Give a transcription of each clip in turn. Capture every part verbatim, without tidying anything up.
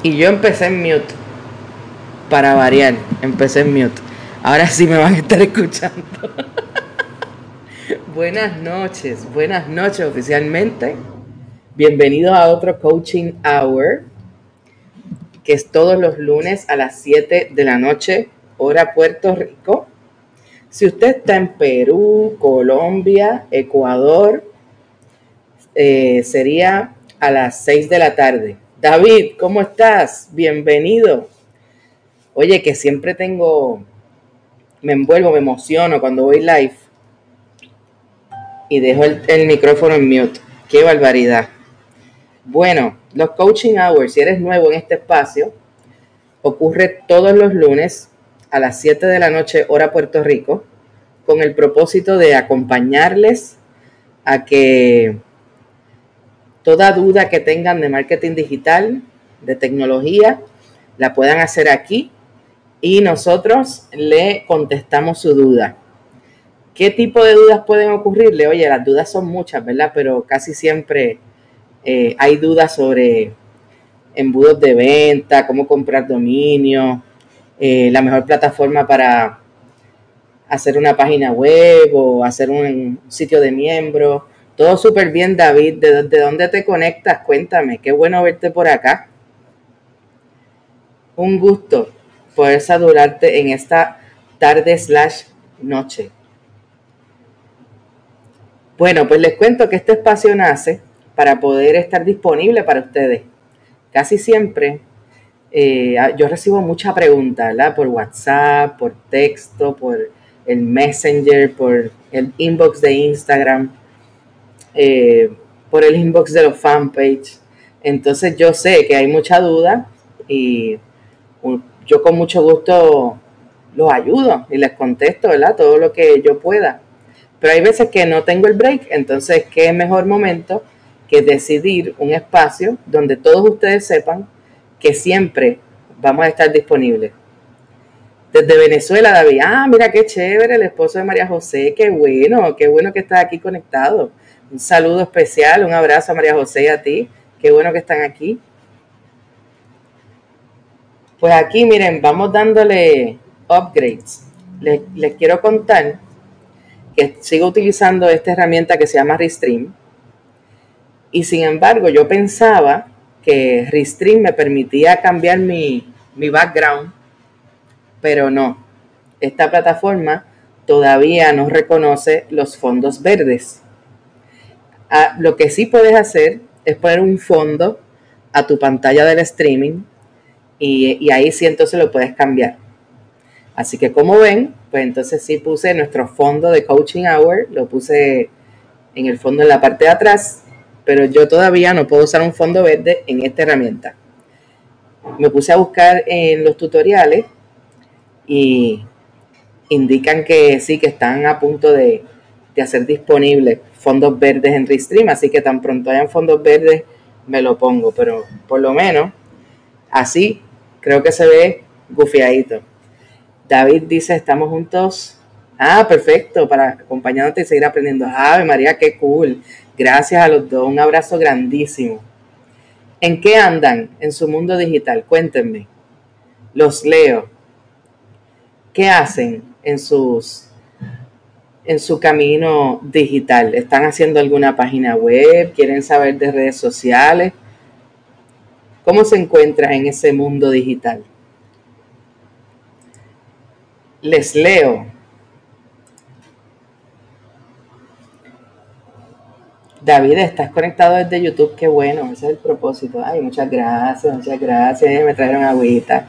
Y yo empecé en mute, para variar, empecé en mute. Ahora sí me van a estar escuchando. Buenas noches, buenas noches oficialmente. Bienvenidos a otro Coaching Hour, que es todos los lunes a las siete de la noche, hora Puerto Rico. Si usted está en Perú, Colombia, Ecuador, eh, sería a las seis de la tarde. David, ¿cómo estás? Bienvenido. Oye, que siempre tengo, me envuelvo, me emociono cuando voy live y dejo el, el micrófono en mute. ¡Qué barbaridad! Bueno, los Coaching Hours, si eres nuevo en este espacio, ocurre todos los lunes a las siete de la noche, hora Puerto Rico, con el propósito de acompañarles a que toda duda que tengan de marketing digital, de tecnología, la puedan hacer aquí y nosotros le contestamos su duda. ¿Qué tipo de dudas pueden ocurrirle? Oye, las dudas son muchas, ¿verdad? Pero casi siempre eh, hay dudas sobre embudos de venta, cómo comprar dominio, eh, la mejor plataforma para hacer una página web o hacer un sitio de miembro. Todo súper bien, David. ¿De, ¿De dónde te conectas? Cuéntame. Qué bueno verte por acá. Un gusto poder saludarte en esta tarde slash noche. Bueno, pues les cuento que este espacio nace para poder estar disponible para ustedes. Casi siempre eh, yo recibo mucha pregunta, ¿verdad? Por WhatsApp, por texto, por el Messenger, por el inbox de Instagram, eh, por el inbox de los fanpage. Entonces yo sé que hay mucha duda y yo con mucho gusto los ayudo y les contesto, ¿verdad? Todo lo que yo pueda. Pero hay veces que no tengo el break, entonces qué mejor momento que decidir un espacio donde todos ustedes sepan que siempre vamos a estar disponibles. Desde Venezuela, David, ah, mira qué chévere, el esposo de María José, qué bueno, qué bueno que estás aquí conectado. Un saludo especial, un abrazo a María José y a ti, qué bueno que están aquí. Pues aquí, miren, vamos dándole upgrades. Les, les quiero contar que sigo utilizando esta herramienta que se llama Restream. Y sin embargo, yo pensaba que Restream me permitía cambiar mi, mi background, pero no. Esta plataforma todavía no reconoce los fondos verdes. Ah, lo que sí puedes hacer es poner un fondo a tu pantalla del streaming y, y ahí sí entonces lo puedes cambiar. Así que como ven, pues entonces sí puse nuestro fondo de Coaching Hour, lo puse en el fondo en la parte de atrás, pero yo todavía no puedo usar un fondo verde en esta herramienta. Me puse a buscar en los tutoriales y indican que sí, que están a punto de, de hacer disponibles fondos verdes en Restream, así que tan pronto hayan fondos verdes me lo pongo, pero por lo menos así creo que se ve gufiadito. David dice, estamos juntos. Ah, perfecto, para acompañándote y seguir aprendiendo. Ave María, qué cool. Gracias a los dos, un abrazo grandísimo. ¿En qué andan en su mundo digital? Cuéntenme. Los leo. ¿Qué hacen en sus en su camino digital? ¿Están haciendo alguna página web? ¿Quieren saber de redes sociales? ¿Cómo se encuentra en ese mundo digital? Les leo. David, estás conectado desde YouTube, qué bueno, ese es el propósito. Ay, muchas gracias, muchas gracias, me trajeron agüita.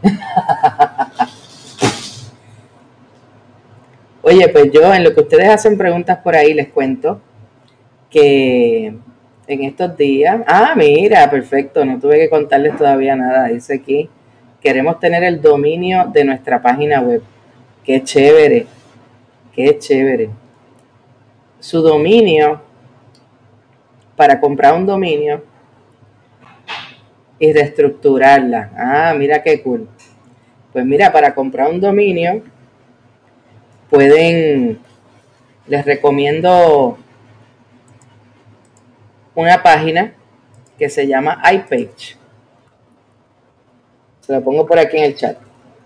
Oye, pues yo en lo que ustedes hacen preguntas por ahí les cuento que en estos días, ah, mira, perfecto, no tuve que contarles todavía nada, dice aquí, queremos tener el dominio de nuestra página web. Qué chévere, qué chévere. Su dominio, para comprar un dominio y reestructurarla. Ah, mira qué cool. Pues mira, para comprar un dominio, pueden, les recomiendo una página que se llama iPage. Se lo pongo por aquí en el chat.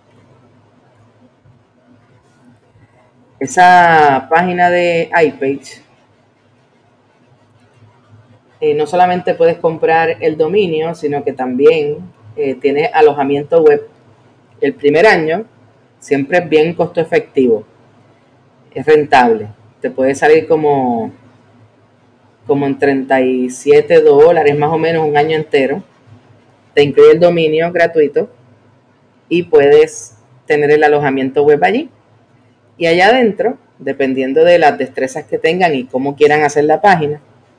Esa página de iPage, eh, no solamente puedes comprar el dominio, sino que también eh, tiene alojamiento web. El primer año siempre es bien costo efectivo, es rentable. Te puede salir como, como en treinta y siete dólares más o menos un año entero. Te incluye el dominio gratuito y puedes tener el alojamiento web allí. Y allá adentro, dependiendo de las destrezas que tengan y cómo quieran hacer la página,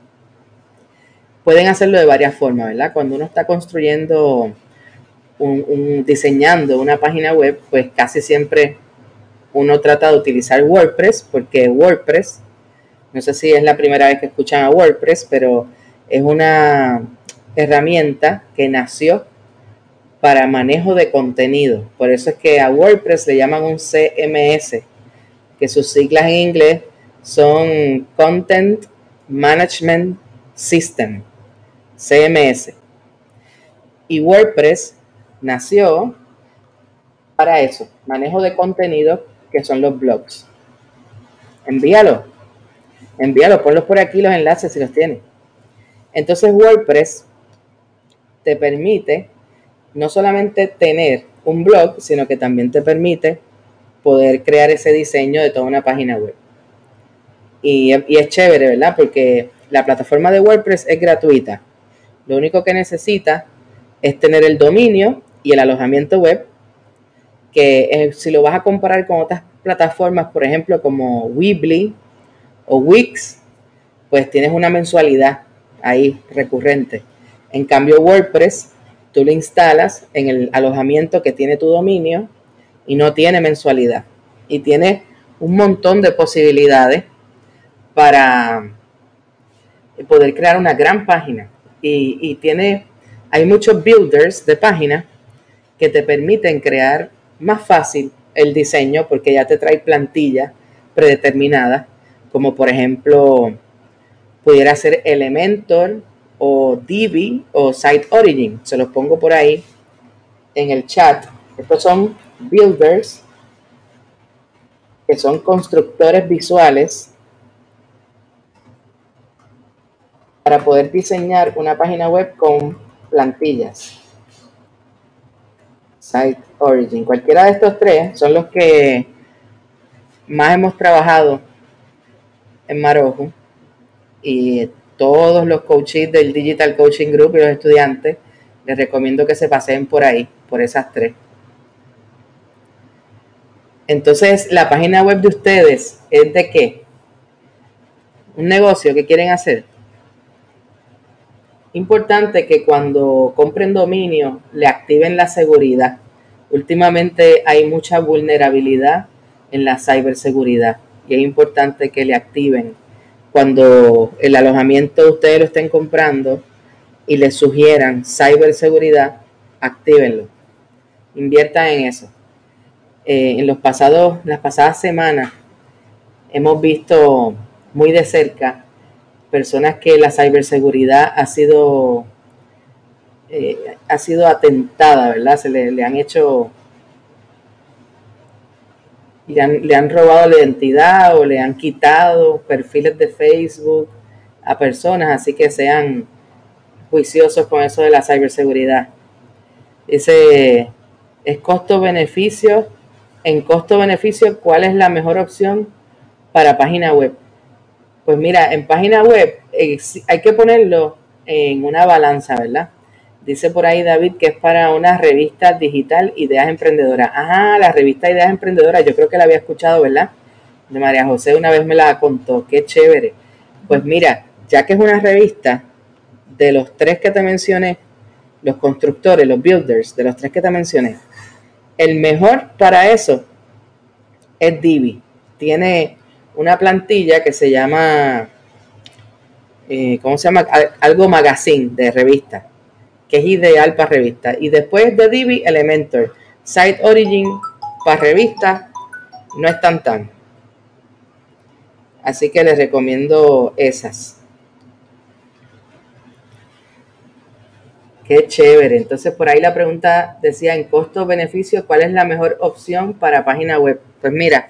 pueden hacerlo de varias formas, ¿verdad? Cuando uno está construyendo, un, un, diseñando una página web, pues casi siempre uno trata de utilizar WordPress, porque WordPress, no sé si es la primera vez que escuchan a WordPress, pero es una herramienta que nació para manejo de contenido. Por eso es que a WordPress le llaman un C M S, que sus siglas en inglés son Content Management System, C M S. Y WordPress nació para eso, manejo de contenido, que son los blogs. Envíalo, envíalo, ponlos por aquí los enlaces si los tienes. Entonces WordPress te permite no solamente tener un blog, sino que también te permite poder crear ese diseño de toda una página web. Y, y es chévere, ¿verdad? Porque la plataforma de WordPress es gratuita. Lo único que necesita es tener el dominio y el alojamiento web, que eh, si lo vas a comparar con otras plataformas, por ejemplo, como Weebly o Wix, pues tienes una mensualidad ahí recurrente. En cambio, WordPress, tú lo instalas en el alojamiento que tiene tu dominio y no tiene mensualidad. Y tiene un montón de posibilidades para poder crear una gran página. Y, y tiene, hay muchos builders de páginas que te permiten crear más fácil el diseño, porque ya te trae plantillas predeterminadas, como por ejemplo pudiera ser Elementor o Divi o Site Origin. Se los pongo por ahí en el chat. Estos son builders, que son constructores visuales para poder diseñar una página web con plantillas. Site Origin. Cualquiera de estos tres son los que más hemos trabajado en Marojo, y todos los coaches del Digital Coaching Group y los estudiantes les recomiendo que se pasen por ahí, por esas tres. Entonces, la página web de ustedes es de qué? Un negocio que quieren hacer. Importante que cuando compren dominio le activen la seguridad. Últimamente hay mucha vulnerabilidad en la ciberseguridad y es importante que le activen cuando el alojamiento ustedes lo estén comprando y les sugieran ciberseguridad, actívenlo, inviertan en eso. Eh, en los pasados, las pasadas semanas hemos visto muy de cerca personas que la ciberseguridad ha sido eh, ha sido atentada, ¿verdad? Se le, le han hecho, le han, le han robado la identidad o le han quitado perfiles de Facebook a personas, así que sean juiciosos con eso de la ciberseguridad. Ese es costo-beneficio. En costo-beneficio, ¿cuál es la mejor opción para página web? Pues mira, en página web eh, hay que ponerlo en una balanza, ¿verdad? Dice por ahí David que es para una revista digital Ideas Emprendedoras. Ajá, la revista Ideas Emprendedoras, yo creo que la había escuchado, ¿verdad? De María José una vez me la contó, qué chévere. Pues mira, ya que es una revista, de los tres que te mencioné, los constructores, los builders, de los tres que te mencioné, el mejor para eso es Divi. Tiene una plantilla que se llama, eh, ¿cómo se llama? Algo magazine de revista, que es ideal para revistas. Y después de Divi, Elementor. Site Origin para revistas no es tan tan. Así que les recomiendo esas. Qué chévere. Entonces, por ahí la pregunta decía, en costo-beneficio, ¿cuál es la mejor opción para página web? Pues mira,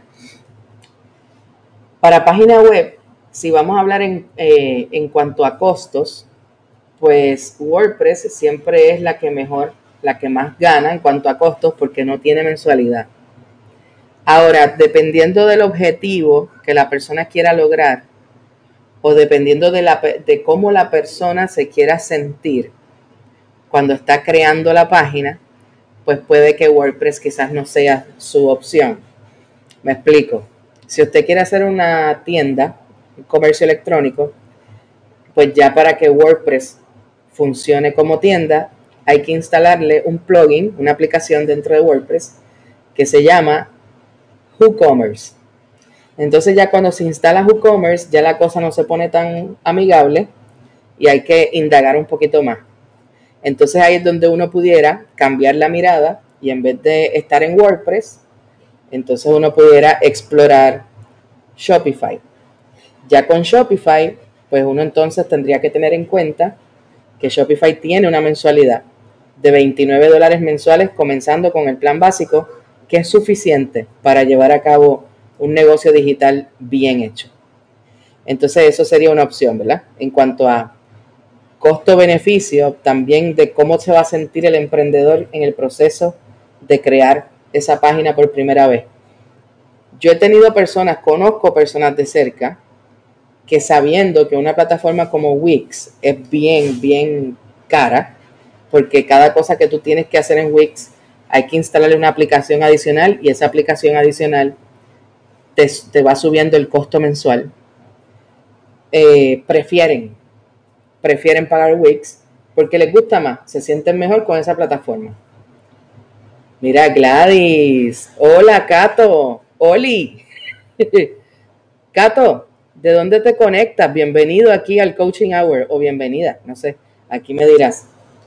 para página web, si vamos a hablar en, eh, en cuanto a costos, pues WordPress siempre es la que mejor, la que más gana en cuanto a costos porque no tiene mensualidad. Ahora, dependiendo del objetivo que la persona quiera lograr o dependiendo de, la, de cómo la persona se quiera sentir cuando está creando la página, pues puede que WordPress quizás no sea su opción. Me explico. Si usted quiere hacer una tienda, un comercio electrónico, pues ya para que WordPress funcione como tienda, hay que instalarle un plugin, una aplicación dentro de WordPress que se llama WooCommerce. Entonces ya cuando se instala WooCommerce, ya la cosa no se pone tan amigable y hay que indagar un poquito más. Entonces ahí es donde uno pudiera cambiar la mirada y en vez de estar en WordPress, entonces uno pudiera explorar Shopify. Ya con Shopify, pues uno entonces tendría que tener en cuenta que Shopify tiene una mensualidad de veintinueve dólares mensuales comenzando con el plan básico, que es suficiente para llevar a cabo un negocio digital bien hecho. Entonces eso sería una opción, ¿verdad? En cuanto a costo-beneficio, también de cómo se va a sentir el emprendedor en el proceso de crear esa página por primera vez. Yo he tenido personas, conozco personas de cerca, que sabiendo que una plataforma como Wix es bien, bien cara, porque cada cosa que tú tienes que hacer en Wix hay que instalarle una aplicación adicional y esa aplicación adicional te, te va subiendo el costo mensual. Eh, prefieren, prefieren pagar Wix porque les gusta más, se sienten mejor con esa plataforma. Mira, Gladys. Hola, Cato. Oli. Cato, ¿de dónde te conectas? Bienvenido aquí al Coaching Hour o bienvenida, no sé, aquí me dirás.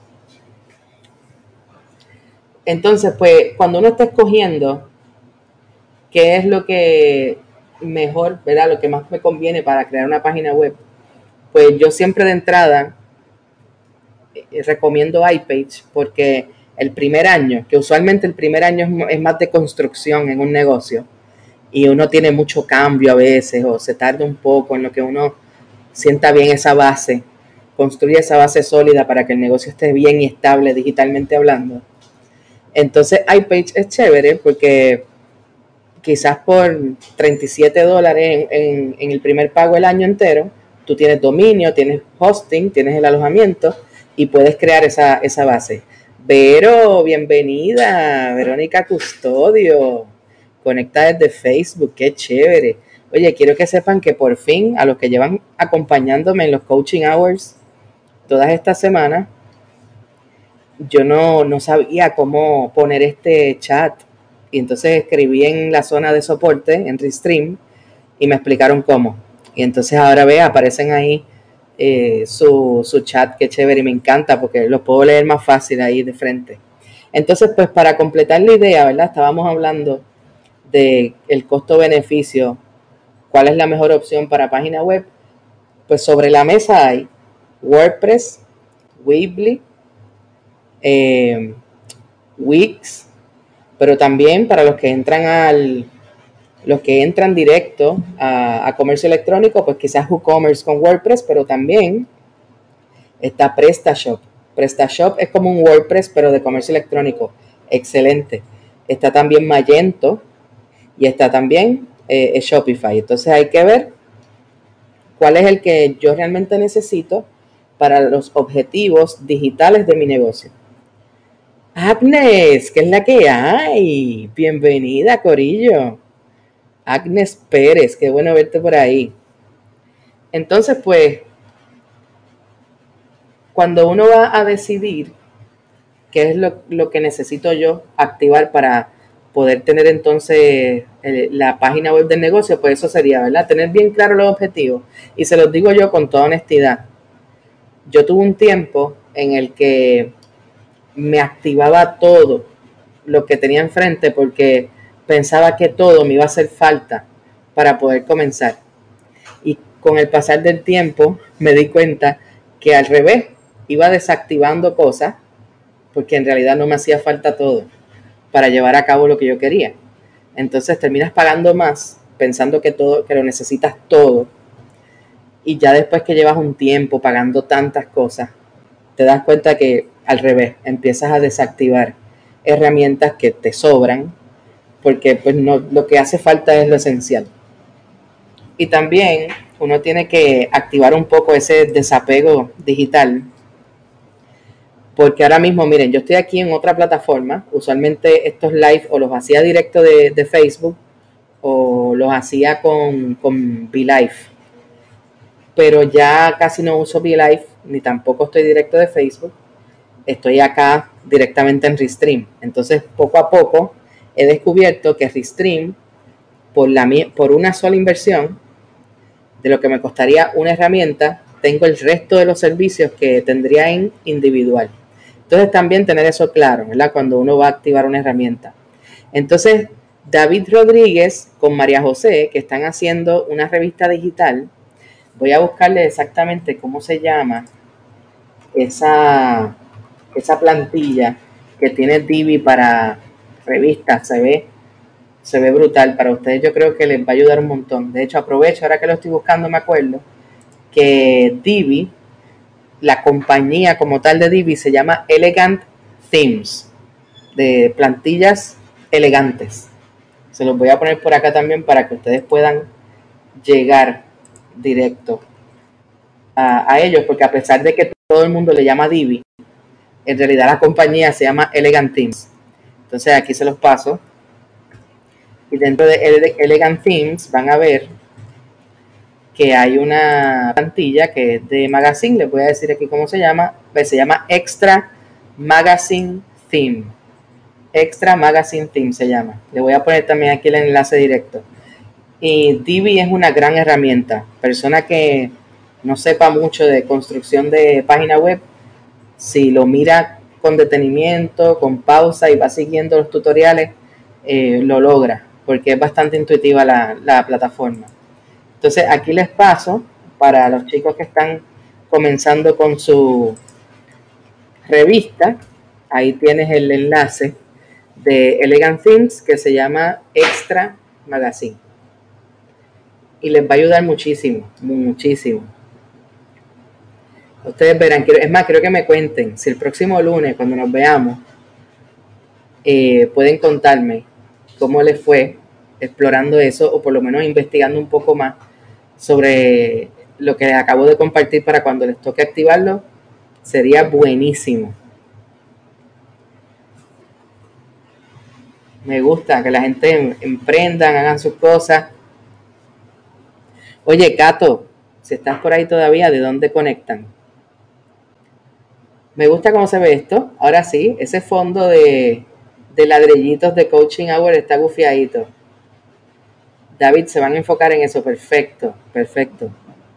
Entonces, pues, cuando uno está escogiendo qué es lo que mejor, ¿verdad? Lo que más me conviene para crear una página web, pues yo siempre de entrada eh, recomiendo iPage porque el primer año, que usualmente el primer año es más de construcción en un negocio y uno tiene mucho cambio a veces o se tarda un poco en lo que uno sienta bien esa base, construye esa base sólida para que el negocio esté bien y estable digitalmente hablando. Entonces iPage es chévere porque quizás por treinta y siete dólares en, en, en el primer pago el año entero, tú tienes dominio, tienes hosting, tienes el alojamiento y puedes crear esa, esa base. Vero, bienvenida, Verónica Custodio, conecta desde Facebook, qué chévere. Oye, quiero que sepan que por fin, a los que llevan acompañándome en los coaching hours todas estas semanas, yo no, no sabía cómo poner este chat. Y entonces escribí en la zona de soporte, en Restream, y me explicaron cómo. Y entonces ahora ve, aparecen ahí eh, su, su chat, que chévere, y me encanta porque lo puedo leer más fácil ahí de frente. Entonces, pues para completar la idea, ¿verdad? Estábamos hablando de el costo-beneficio, cuál es la mejor opción para página web. Pues sobre la mesa hay WordPress, Weebly, eh, Wix, pero también para los que entran al los que entran directo a, a comercio electrónico, pues quizás WooCommerce con WordPress, pero también está PrestaShop. PrestaShop es como un WordPress, pero de comercio electrónico. Excelente. Está también Magento y está también eh, Shopify. Entonces hay que ver cuál es el que yo realmente necesito para los objetivos digitales de mi negocio. Agnes, ¿qué es la que hay? Bienvenida, Corillo. Agnes Pérez, qué bueno verte por ahí. Entonces, pues, cuando uno va a decidir qué es lo, lo que necesito yo activar para poder tener entonces eh, la página web del negocio, pues eso sería, ¿verdad? Tener bien claro los objetivos. Y se los digo yo con toda honestidad. Yo tuve un tiempo en el que me activaba todo lo que tenía enfrente porque pensaba que todo me iba a hacer falta para poder comenzar. Y con el pasar del tiempo me di cuenta que al revés, iba desactivando cosas porque en realidad no me hacía falta todo para llevar a cabo lo que yo quería. Entonces terminas pagando más pensando que todo, que lo necesitas todo, y ya después que llevas un tiempo pagando tantas cosas, te das cuenta que al revés, empiezas a desactivar herramientas que te sobran porque pues no, lo que hace falta es lo esencial. Y también uno tiene que activar un poco ese desapego digital, porque ahora mismo, miren, yo estoy aquí en otra plataforma, usualmente estos live o los hacía directo de, de Facebook o los hacía con, con VLive, pero ya casi no uso VLive, ni tampoco estoy directo de Facebook, estoy acá directamente en Restream. Entonces, poco a poco he descubierto que Restream, por, la, por una sola inversión, de lo que me costaría una herramienta, tengo el resto de los servicios que tendría en individual. Entonces también tener eso claro, ¿verdad? Cuando uno va a activar una herramienta. Entonces, David Rodríguez con María José, que están haciendo una revista digital, voy a buscarle exactamente cómo se llama esa, esa plantilla que tiene Divi para revistas. Se ve, se ve brutal. Para ustedes yo creo que les va a ayudar un montón. De hecho, aprovecho, ahora que lo estoy buscando, me acuerdo que Divi, la compañía como tal de Divi, se llama Elegant Themes, de plantillas elegantes. Se los voy a poner por acá también para que ustedes puedan llegar directo a, a ellos, porque a pesar de que todo el mundo le llama Divi, en realidad la compañía se llama Elegant Themes. Entonces aquí se los paso. Y dentro de Elegant Themes van a ver que hay una plantilla que es de Magazine. Les voy a decir aquí cómo se llama. Pues se llama Extra Magazine Theme. Extra Magazine Theme se llama. Le voy a poner también aquí el enlace directo. Y Divi es una gran herramienta. Persona que no sepa mucho de construcción de página web, si lo mira con detenimiento, con pausa y va siguiendo los tutoriales, eh, lo logra, porque es bastante intuitiva la, la plataforma. Entonces aquí les paso para los chicos que están comenzando con su revista. Ahí tienes el enlace de Elegant Themes que se llama Extra Magazine. Y les va a ayudar muchísimo, muchísimo. Ustedes verán, es más, quiero que me cuenten si el próximo lunes, cuando nos veamos, eh, pueden contarme cómo les fue explorando eso, o por lo menos investigando un poco más sobre lo que les acabo de compartir para cuando les toque activarlo. Sería buenísimo. Me gusta que la gente emprendan, hagan sus cosas. Oye, Cato, si estás por ahí todavía, ¿de dónde conectan? Me gusta cómo se ve esto. Ahora sí, ese fondo de, de ladrillitos de Coaching Hour está gufiadito. David, se van a enfocar en eso. Perfecto, perfecto.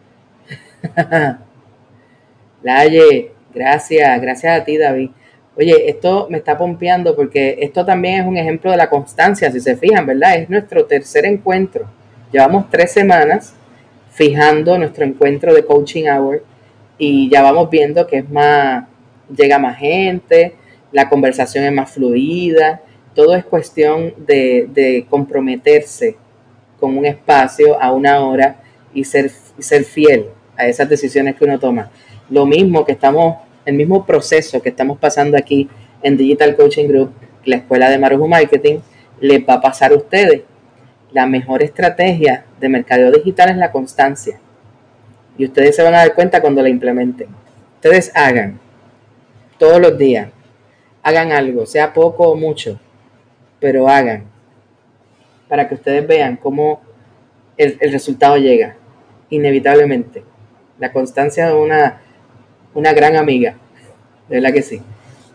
Laye, gracias, gracias a ti, David. Oye, esto me está pompeando porque esto también es un ejemplo de la constancia, si se fijan, ¿verdad? Es nuestro tercer encuentro. Llevamos tres semanas fijando nuestro encuentro de Coaching Hour y ya vamos viendo que es más, llega más gente, la conversación es más fluida, todo es cuestión de, de comprometerse con un espacio a una hora y ser, y ser fiel a esas decisiones que uno toma. Lo mismo que estamos, el mismo proceso que estamos pasando aquí en Digital Coaching Group, la escuela de Marujo Marketing, les va a pasar a ustedes. La mejor estrategia de mercadeo digital es la constancia. Y ustedes se van a dar cuenta cuando la implementen. Ustedes hagan todos los días, hagan algo, sea poco o mucho, pero hagan, para que ustedes vean cómo el, el resultado llega, inevitablemente. La constancia es una, una gran amiga, de verdad que sí.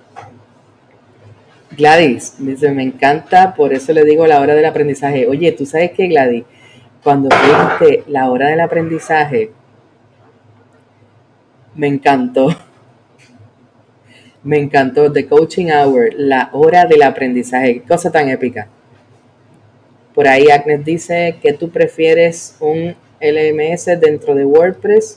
Gladys dice, me encanta, por eso le digo la hora del aprendizaje. Oye, ¿tú sabes qué, Gladys? Cuando dijiste la hora del aprendizaje, me encantó. Me encantó. The Coaching Hour, la hora del aprendizaje. Qué cosa tan épica. Por ahí Agnes dice que tú prefieres un L M S dentro de WordPress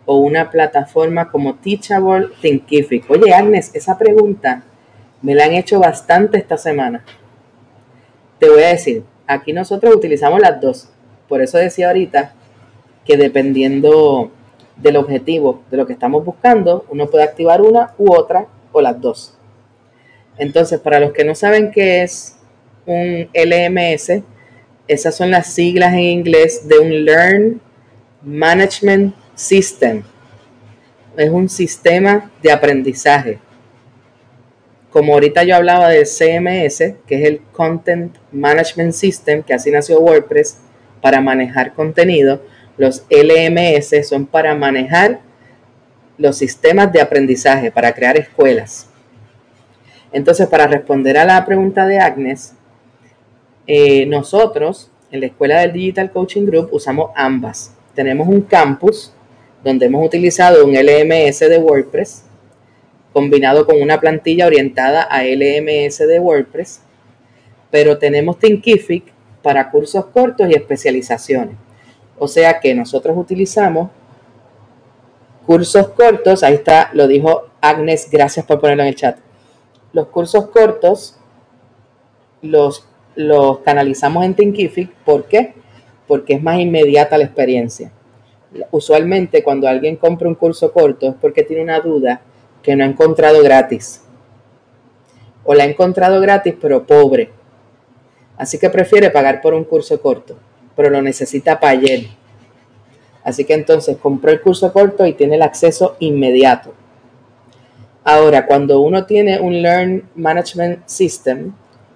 o una plataforma como Teachable Thinkific? Oye, Agnes, esa pregunta me la han hecho bastante esta semana. Te voy a decir, aquí nosotros utilizamos las dos. Por eso decía ahorita que dependiendo del objetivo de lo que estamos buscando, uno puede activar una u otra o las dos. Entonces, para los que no saben qué es un L M S, esas son las siglas en inglés de un Learn Management System. Es un sistema de aprendizaje. Como ahorita yo hablaba del C M S, que es el Content Management System, que así nació WordPress, para manejar contenido, los L M S son para manejar los sistemas de aprendizaje, para crear escuelas. Entonces, para responder a la pregunta de Agnes, eh, nosotros en la escuela del Digital Coaching Group usamos ambas. Tenemos un campus donde hemos utilizado un L M S de WordPress combinado con una plantilla orientada a L M S de WordPress, pero tenemos Thinkific para cursos cortos y especializaciones. O sea que nosotros utilizamos cursos cortos, ahí está, lo dijo Agnes, gracias por ponerlo en el chat. Los cursos cortos los, los canalizamos en Thinkific. ¿Por qué? Porque es más inmediata la experiencia. Usualmente cuando alguien compra un curso corto es porque tiene una duda que no ha encontrado gratis. O la ha encontrado gratis pero pobre. Así que prefiere pagar por un curso corto, pero lo necesita para ayer. Así que entonces compró el curso corto y tiene el acceso inmediato. Ahora, cuando uno tiene un Learn Management System,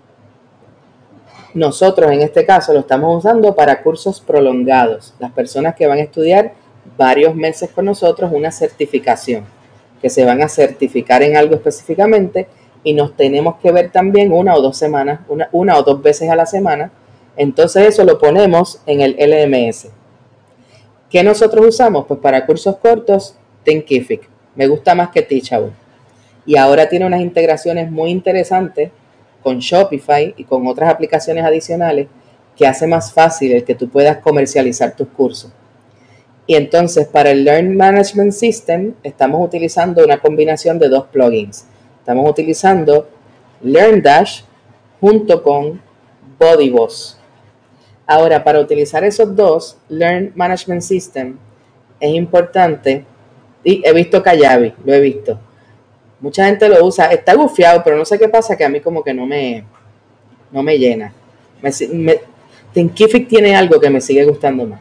nosotros en este caso lo estamos usando para cursos prolongados. Las personas que van a estudiar varios meses con nosotros una certificación, que se van a certificar en algo específicamente y nos tenemos que ver también una o dos semanas, una, una o dos veces a la semana. Entonces eso lo ponemos en el L M S. ¿Qué nosotros usamos? Pues para cursos cortos, Thinkific. Me gusta más que Teachable. Y ahora tiene unas integraciones muy interesantes con Shopify y con otras aplicaciones adicionales que hace más fácil el que tú puedas comercializar tus cursos. Y entonces para el Learn Management System estamos utilizando una combinación de dos plugins. Estamos utilizando LearnDash junto con BodyBoss. Ahora, para utilizar esos dos, Learn Management System, es importante, y he visto Kajabi, lo he visto. Mucha gente lo usa, está gufiado, pero no sé qué pasa, que a mí como que no me, no me llena. Me, me, Thinkific tiene algo que me sigue gustando más.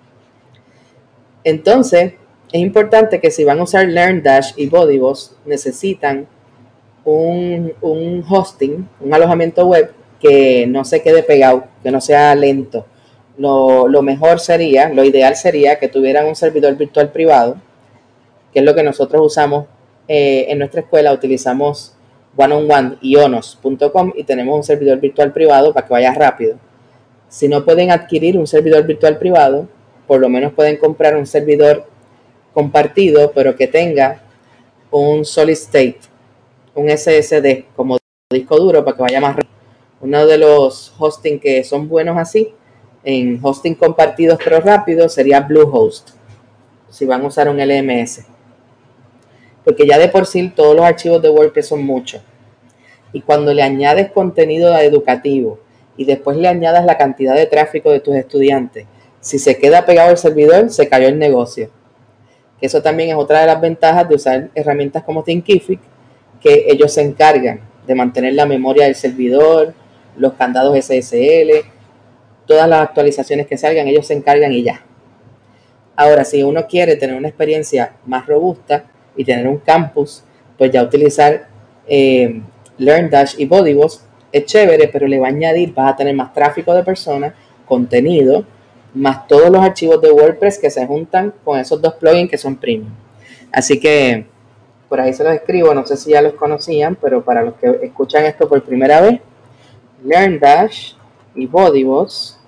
Entonces, es importante que si van a usar LearnDash y BodyBoss, necesitan un, un hosting, un alojamiento web que no se quede pegado, que no sea lento. Lo, lo mejor sería, lo ideal sería que tuvieran un servidor virtual privado, que es lo que nosotros usamos eh, en nuestra escuela. Utilizamos one on one ionos punto com y tenemos un servidor virtual privado para que vaya rápido. Si no pueden adquirir un servidor virtual privado, por lo menos pueden comprar un servidor compartido, pero que tenga un solid state, un S S D como disco duro para que vaya más rápido. Uno de los hosting que son buenos así, en hosting compartidos pero rápido, sería Bluehost, si van a usar un L M S. Porque ya de por sí todos los archivos de WordPress son muchos. Y cuando le añades contenido educativo y después le añadas la cantidad de tráfico de tus estudiantes, si se queda pegado el servidor, se cayó el negocio. Que eso también es otra de las ventajas de usar herramientas como Thinkific, que ellos se encargan de mantener la memoria del servidor, los candados S S L, todas las actualizaciones que salgan, ellos se encargan y ya. Ahora, si uno quiere tener una experiencia más robusta y tener un campus, pues ya utilizar eh, LearnDash y BodyBoss es chévere, pero le va a añadir, vas a tener más tráfico de personas, contenido, más todos los archivos de WordPress que se juntan con esos dos plugins que son premium. Así que por ahí se los escribo, no sé si ya los conocían, pero para los que escuchan esto por primera vez, LearnDash y BodyBoss,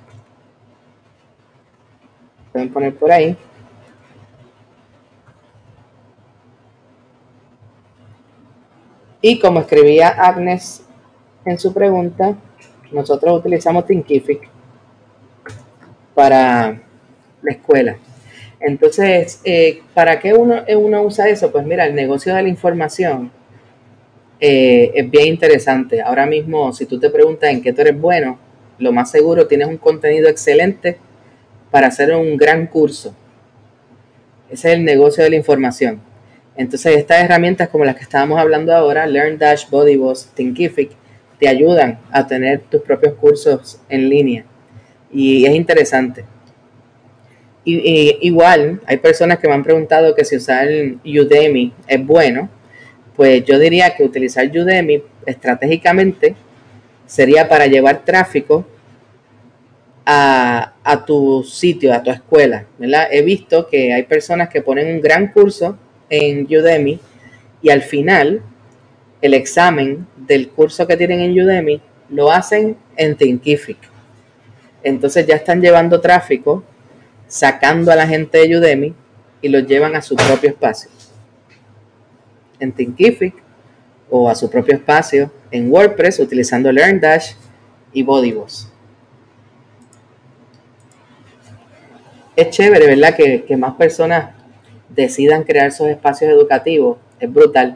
pueden poner por ahí. Y como escribía Agnes en su pregunta, nosotros utilizamos Thinkific para la escuela. Entonces, eh, ¿para qué uno, uno usa eso? Pues mira, el negocio de la información eh, es bien interesante. Ahora mismo, si tú te preguntas en qué tú eres bueno, lo más seguro tienes un contenido excelente para hacer un gran curso. Ese es el negocio de la información. Entonces, estas herramientas como las que estábamos hablando ahora, LearnDash, BuddyBoss, Thinkific, te ayudan a tener tus propios cursos en línea. Y es interesante. Y, y, igual, hay personas que me han preguntado que si usar Udemy es bueno. Pues yo diría que utilizar Udemy estratégicamente sería para llevar tráfico a, a tu sitio, a tu escuela, ¿verdad? He visto que hay personas que ponen un gran curso en Udemy y al final el examen del curso que tienen en Udemy lo hacen en Thinkific. Entonces ya están llevando tráfico, sacando a la gente de Udemy y los llevan a su propio espacio en Thinkific o a su propio espacio en WordPress utilizando LearnDash y BuddyBoss. Es chévere, ¿verdad? Que, que más personas decidan crear esos espacios educativos. Es brutal.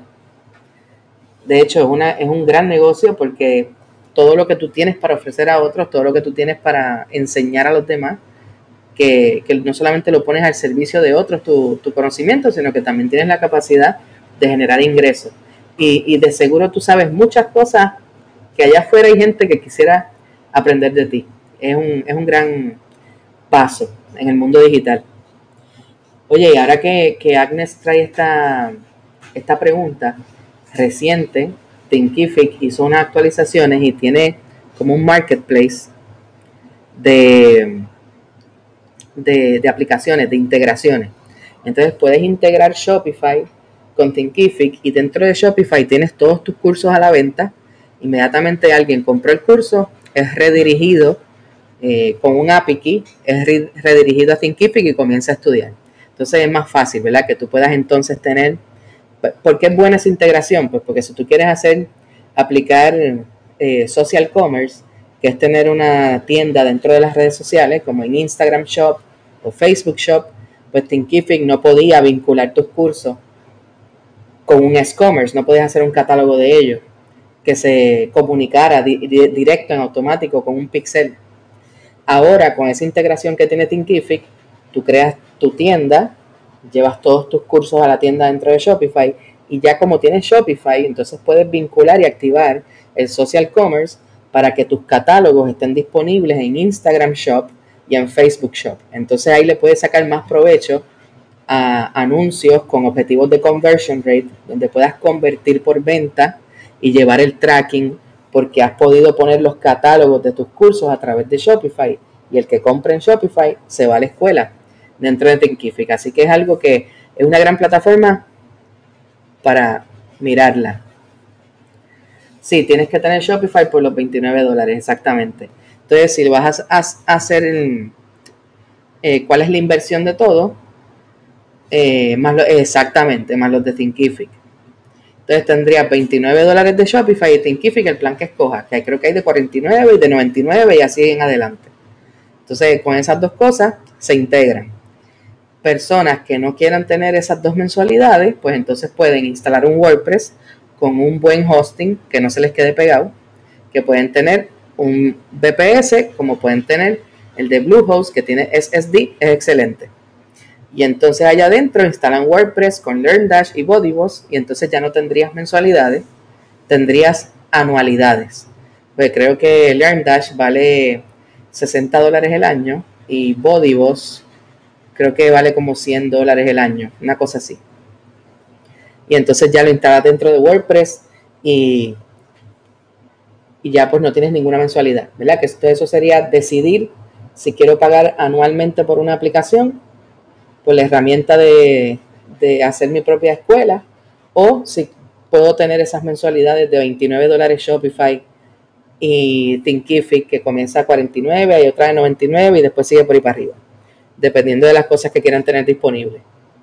De hecho, es, una, es un gran negocio porque todo lo que tú tienes para ofrecer a otros, todo lo que tú tienes para enseñar a los demás, que, que no solamente lo pones al servicio de otros tu, tu conocimiento, sino que también tienes la capacidad de generar ingresos. Y, y de seguro tú sabes muchas cosas que allá afuera hay gente que quisiera aprender de ti. Es un, es un gran paso en el mundo digital. Oye, y ahora que, que Agnes trae esta, esta pregunta reciente, Thinkific hizo unas actualizaciones y tiene como un marketplace de, de, de aplicaciones, de integraciones. Entonces puedes integrar Shopify con Thinkific y dentro de Shopify tienes todos tus cursos a la venta. Inmediatamente alguien compró el curso, es redirigido eh, con un A P I key, es re- redirigido a Thinkific y comienza a estudiar. Entonces es más fácil, ¿verdad? Que tú puedas entonces tener... ¿Por qué es buena esa integración? Pues porque si tú quieres hacer, aplicar eh, social commerce, que es tener una tienda dentro de las redes sociales, como en Instagram Shop o Facebook Shop, pues Thinkific no podía vincular tus cursos con un e-commerce, no podías hacer un catálogo de ellos que se comunicara di- di- directo en automático con un pixel. Ahora, con esa integración que tiene Thinkific, tú creas tu tienda, llevas todos tus cursos a la tienda dentro de Shopify y ya como tienes Shopify, entonces puedes vincular y activar el social commerce para que tus catálogos estén disponibles en Instagram Shop y en Facebook Shop. Entonces ahí le puedes sacar más provecho a anuncios con objetivos de conversion rate, donde puedas convertir por venta y llevar el tracking porque has podido poner los catálogos de tus cursos a través de Shopify y el que compre en Shopify se va a la escuela dentro de Thinkific. Así que es algo que es una gran plataforma para mirarla. Sí, tienes que tener Shopify por los veintinueve dólares, exactamente. Entonces, si vas a, a, a hacer el, eh, cuál es la inversión de todo, eh, más lo, exactamente, más los de Thinkific. Entonces tendrías veintinueve dólares de Shopify y Thinkific el plan que escojas, que creo que hay de cuarenta y nueve y de noventa y nueve y así en adelante. Entonces con esas dos cosas se integran. Personas que no quieran tener esas dos mensualidades, pues entonces pueden instalar un WordPress con un buen hosting que no se les quede pegado, que pueden tener un V P S como pueden tener el de Bluehost que tiene S S D, es excelente. Y entonces allá adentro instalan WordPress con LearnDash y BuddyBoss y entonces ya no tendrías mensualidades, tendrías anualidades. Pues creo que LearnDash vale sesenta dólares el año y BuddyBoss creo que vale como cien dólares el año, una cosa así. Y entonces ya lo instalas dentro de WordPress y, y ya pues no tienes ninguna mensualidad, ¿verdad? Que esto, eso sería decidir si quiero pagar anualmente por una aplicación, por la herramienta de, de hacer mi propia escuela, o si puedo tener esas mensualidades de veintinueve dólares Shopify y Thinkific que comienza a cuarenta y nueve, hay otra de noventa y nueve y después sigue por ahí para arriba, dependiendo de las cosas que quieran tener disponibles.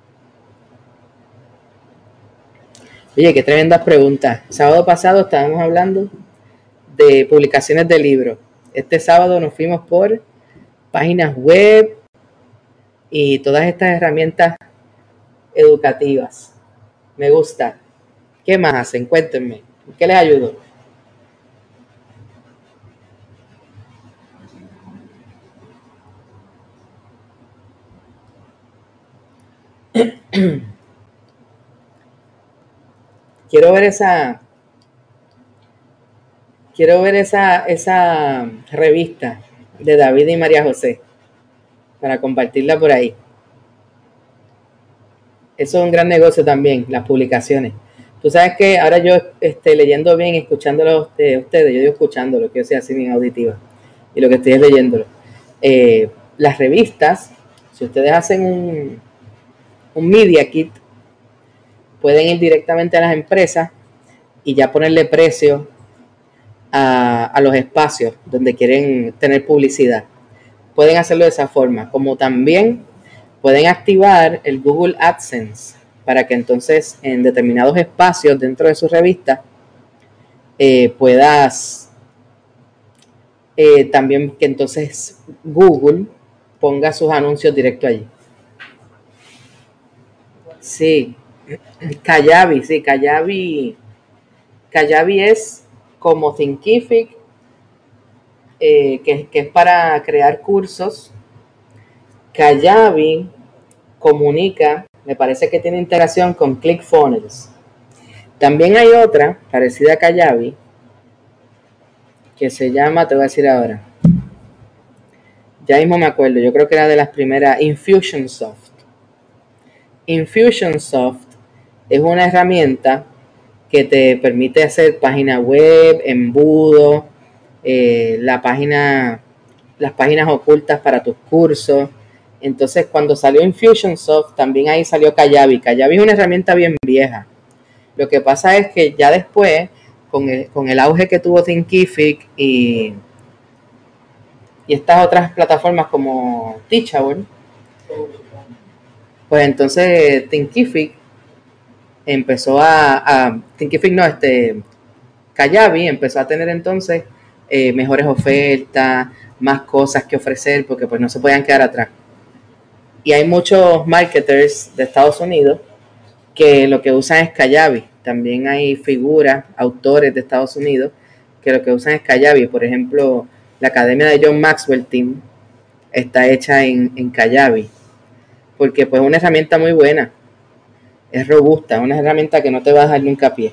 Oye, qué tremendas preguntas. El sábado pasado estábamos hablando de publicaciones de libros. Este sábado nos fuimos por páginas web, y todas estas herramientas educativas. Me gusta. ¿Qué más hacen? Cuéntenme. ¿Qué les ayudo? Quiero ver esa, quiero ver esa, esa revista de David y María José para compartirla por ahí. Eso es un gran negocio también, las publicaciones. Tú sabes que ahora yo este, leyendo bien, escuchándolo de ustedes, yo digo escuchándolo, que yo sea así bien auditiva, y lo que estoy es leyéndolo. Eh, las revistas, si ustedes hacen un, un media kit, pueden ir directamente a las empresas y ya ponerle precio a, a los espacios donde quieren tener publicidad. Pueden hacerlo de esa forma, como también pueden activar el Google AdSense para que entonces en determinados espacios dentro de su revista eh, puedas eh, también que entonces Google ponga sus anuncios directo allí. Sí, Kajabi, sí, Kajabi, Kajabi es como Thinkific, eh, que, que es para crear cursos. Kajabi comunica, me parece que tiene integración con ClickFunnels. También hay otra parecida a Kajabi que se llama, te voy a decir ahora, ya mismo me acuerdo, yo creo que era de las primeras, Infusionsoft. Infusionsoft es una herramienta que te permite hacer página web, embudo, eh, la página, las páginas ocultas para tus cursos. Entonces, cuando salió Infusionsoft, también ahí salió Kajabi. Kajabi es una herramienta bien vieja. Lo que pasa es que ya después, con el, con el auge que tuvo Thinkific y, y estas otras plataformas como Teachable, pues entonces Thinkific empezó a, a Thinkific no, este, Kajabi empezó a tener entonces eh, mejores ofertas, más cosas que ofrecer, porque pues no se podían quedar atrás. Y hay muchos marketers de Estados Unidos que lo que usan es Kajabi. También hay figuras, autores de Estados Unidos que lo que usan es Kajabi. Por ejemplo, la academia de John Maxwell Team está hecha en, en Kajabi, porque pues es una herramienta muy buena, es robusta, es una herramienta que no te va a dejar nunca pie.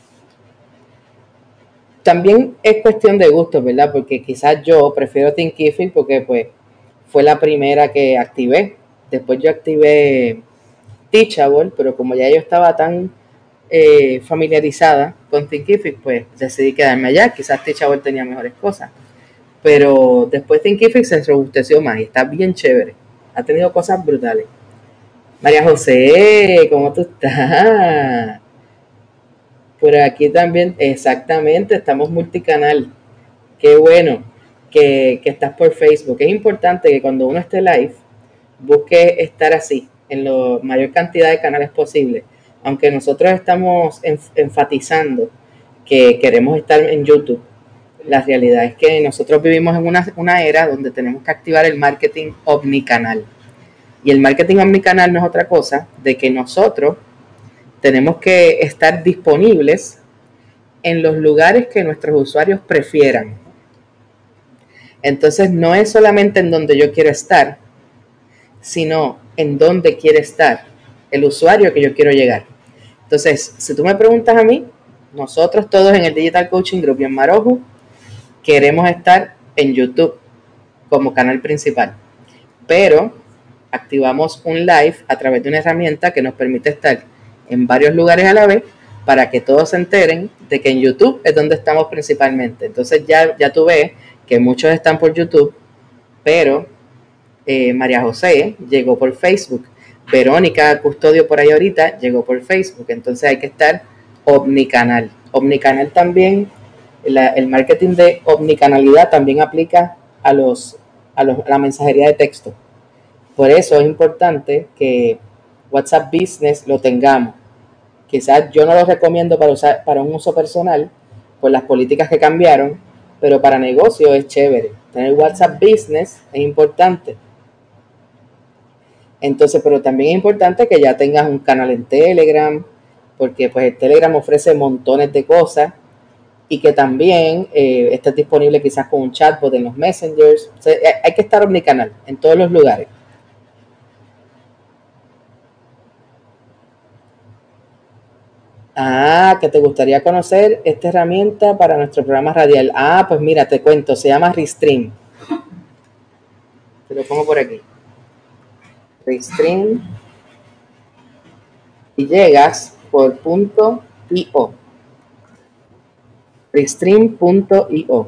También es cuestión de gustos, ¿verdad? Porque quizás yo prefiero Thinkific porque pues fue la primera que activé. Después yo activé Teachable, pero como ya yo estaba tan eh, familiarizada con Thinkific, pues decidí quedarme allá. Quizás Teachable tenía mejores cosas. Pero después Thinkific se robusteció más y está bien chévere. Ha tenido cosas brutales. María José, ¿cómo tú estás? Por aquí también, exactamente, estamos multicanal. Qué bueno que, que estás por Facebook. Es importante que cuando uno esté live, busque estar así, en la mayor cantidad de canales posible. Aunque nosotros estamos enf enfatizando que queremos estar en YouTube, la realidad es que nosotros vivimos en una, una era donde tenemos que activar el marketing omnicanal. Y el marketing omnicanal no es otra cosa de que nosotros tenemos que estar disponibles en los lugares que nuestros usuarios prefieran. Entonces no es solamente en donde yo quiero estar, sino en donde quiere estar el usuario que yo quiero llegar. Entonces, si tú me preguntas a mí, nosotros todos en el Digital Coaching Group y en Maroju queremos estar en YouTube como canal principal, pero activamos un live a través de una herramienta que nos permite estar en varios lugares a la vez para que todos se enteren de que en YouTube es donde estamos principalmente. Entonces ya, ya tú ves que muchos están por YouTube, pero eh, María José llegó por Facebook, Verónica Custodio por ahí ahorita llegó por Facebook, entonces hay que estar omnicanal. Omnicanal también, la, el marketing de omnicanalidad también aplica a, los, a, los, a la mensajería de texto. Por eso es importante que WhatsApp Business lo tengamos. Quizás yo no lo recomiendo para, usar, para un uso personal por las políticas que cambiaron, pero para negocio es chévere. Tener WhatsApp Business es importante. Entonces, pero también es importante que ya tengas un canal en Telegram, porque pues el Telegram ofrece montones de cosas y que también eh, estés disponible quizás con un chatbot en los messengers. O sea, hay que estar omnicanal en todos los lugares. Ah, que te gustaría conocer esta herramienta para nuestro programa radial. Ah, pues mira, te cuento, se llama Restream. Te lo pongo por aquí. Restream. Y llegas por punto .io. Restream punto io.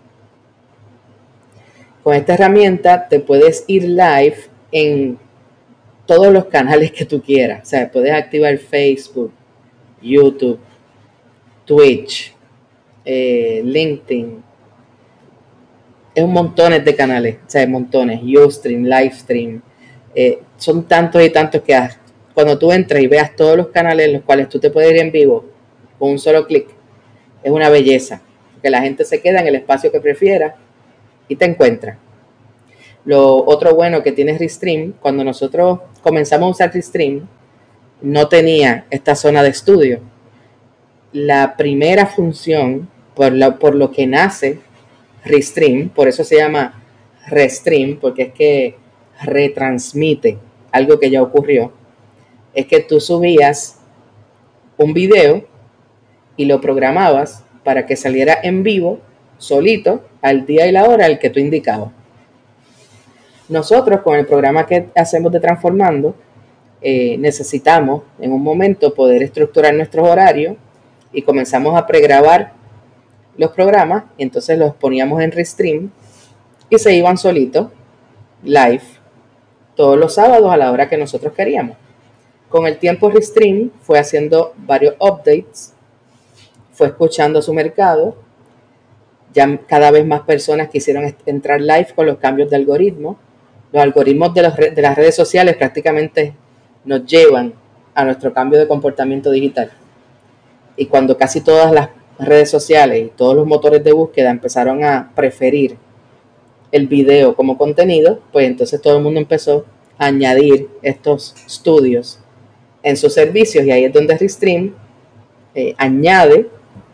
Con esta herramienta te puedes ir live en todos los canales que tú quieras. O sea, puedes activar Facebook, YouTube, Twitch, eh, LinkedIn. Es un montones de canales, o sea, montones. Ustream, Livestream. Eh, son tantos y tantos que has, cuando tú entras y veas todos los canales en los cuales tú te puedes ir en vivo con un solo clic, es una belleza. Porque la gente se queda en el espacio que prefiera y te encuentra. Lo otro bueno que tiene Restream, cuando nosotros comenzamos a usar Restream, no tenía esta zona de estudio. La primera función, por lo, por lo que nace Restream, por eso se llama Restream, porque es que retransmite algo que ya ocurrió, es que tú subías un video y lo programabas para que saliera en vivo, solito, al día y la hora al que tú indicabas. Nosotros con el programa que hacemos de Transformando, eh, necesitamos en un momento poder estructurar nuestros horarios y comenzamos a pregrabar los programas y entonces los poníamos en Restream y se iban solitos, live, todos los sábados a la hora que nosotros queríamos. Con el tiempo Restream fue haciendo varios updates, fue escuchando su mercado, ya cada vez más personas quisieron entrar live con los cambios de algoritmo. Los algoritmos de, los, de las redes sociales prácticamente nos llevan a nuestro cambio de comportamiento digital. Y cuando casi todas las redes sociales y todos los motores de búsqueda empezaron a preferir el video como contenido, pues entonces todo el mundo empezó a añadir estos estudios en sus servicios y ahí es donde Restream eh, añade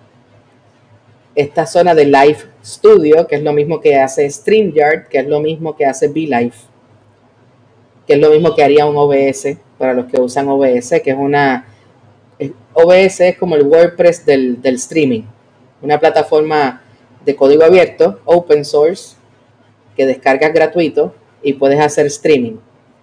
esta zona de Live Studio, que es lo mismo que hace StreamYard, que es lo mismo que hace VLive, que es lo mismo que haría un O B S para los que usan O B S, que es una... O B S es como el WordPress del, del streaming, una plataforma de código abierto, open source, que descargas gratuito y puedes hacer streaming.